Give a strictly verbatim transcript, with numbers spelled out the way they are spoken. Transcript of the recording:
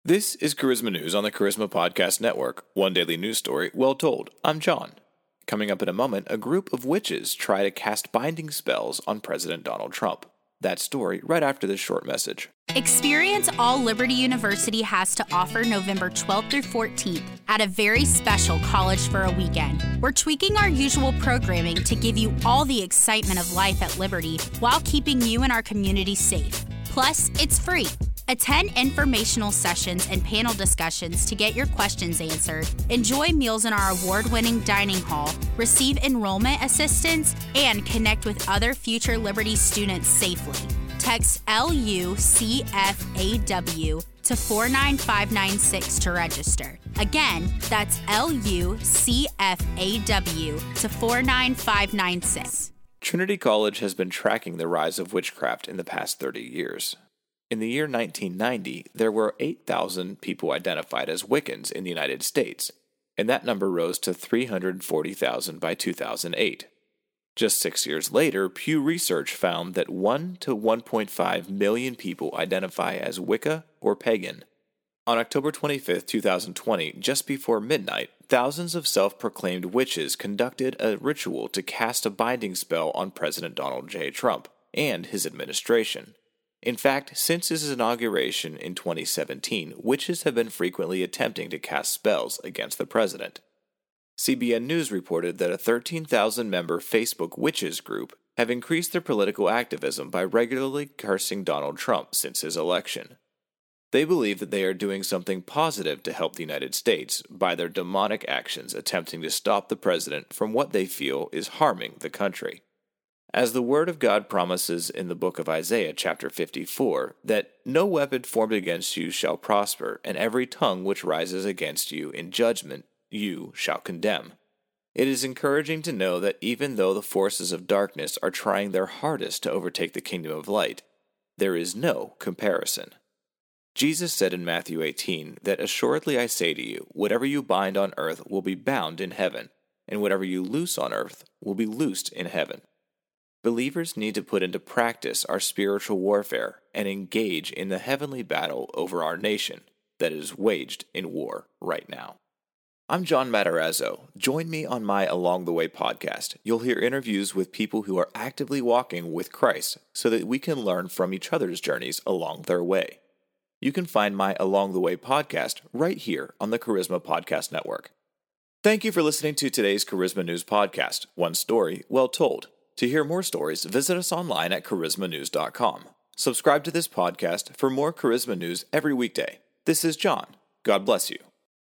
This is Charisma News on the Charisma Podcast Network, one daily news story well told. I'm John. Coming up in a moment, a group of witches try to cast binding spells on President Donald Trump. That story right after this short message. Experience all Liberty University has to offer November twelfth through fourteenth at a very special College for a Weekend. We're tweaking our usual programming to give you all the excitement of life at Liberty while keeping you and our community safe. Plus, it's free. Attend informational sessions and panel discussions to get your questions answered, enjoy meals in our award-winning dining hall, receive enrollment assistance, and connect with other future Liberty students safely. Text L U C F A W to four nine five nine six to register. Again, that's L U C F A W to four nine five nine six. Trinity College has been tracking the rise of witchcraft in the past thirty years. In the year nineteen ninety, there were eight thousand people identified as Wiccans in the United States, and that number rose to three hundred forty thousand by two thousand eight. Just six years later, Pew Research found that one to one point five million people identify as Wicca or pagan. On October twenty-fifth, twenty twenty, just before midnight, thousands of self-proclaimed witches conducted a ritual to cast a binding spell on President Donald J. Trump and his administration. In fact, since his inauguration in twenty seventeen, witches have been frequently attempting to cast spells against the president. C B N News reported that a thirteen thousand member Facebook witches group have increased their political activism by regularly cursing Donald Trump since his election. They believe that they are doing something positive to help the United States by their demonic actions attempting to stop the president from what they feel is harming the country. As the Word of God promises in the book of Isaiah chapter fifty-four, that no weapon formed against you shall prosper, and every tongue which rises against you in judgment you shall condemn. It is encouraging to know that even though the forces of darkness are trying their hardest to overtake the kingdom of light, there is no comparison. Jesus said in Matthew eighteen that assuredly I say to you, whatever you bind on earth will be bound in heaven, and whatever you loose on earth will be loosed in heaven. Believers need to put into practice our spiritual warfare and engage in the heavenly battle over our nation that is waged in war right now. I'm John Matarazzo. Join me on my Along the Way podcast. You'll hear interviews with people who are actively walking with Christ so that we can learn from each other's journeys along their way. You can find my Along the Way podcast right here on the Charisma Podcast Network. Thank you for listening to today's Charisma News podcast, one story well told. To hear more stories, visit us online at charisma news dot com. Subscribe to this podcast for more Charisma News every weekday. This is John. God bless you.